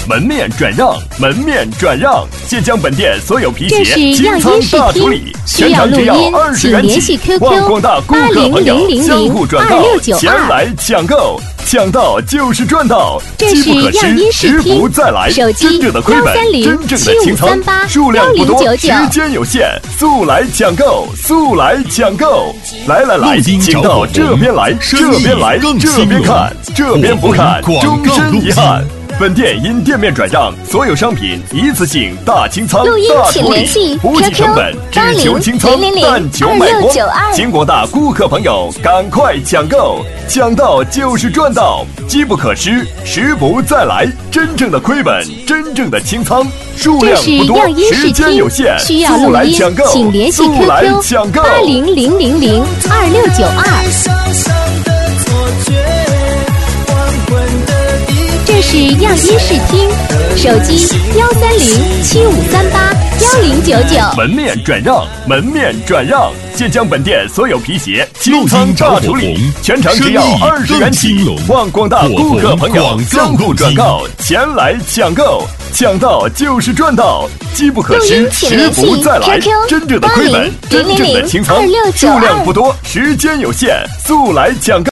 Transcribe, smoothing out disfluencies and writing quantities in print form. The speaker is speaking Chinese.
门面转让，门面转让，现将本店所有皮鞋清仓大处理，全场只要20元起，望广大顾客朋友相互转告，前来抢购。抢到就是赚到，机不可失，时不再来。真正的亏本，真正的清仓，数量不多，时间有限，速来抢购，速来抢购！来，请到这边来，这边来，这边看，这边不看，终身遗憾。本店因店面转让，所有商品一次性大清仓、大处理，不计成本，只求清仓，但求卖光。请广大顾客朋友赶快抢购，抢到就是赚到，机不可失，时不再来。真正的亏本，真正的清仓，数量不多，时间有限，速来抢购， 请联系 QQ 800002692。这是样衣视听，手机13075381099。 门面转让，门面转让，现将本店所有皮鞋清仓大处理，全场只要20元起，望广大顾客朋友相互转告，前来抢购，抢到就是赚到，机不可失，时不再来。真正的亏本，真正的清仓，数量不多，时间有限，速来抢购。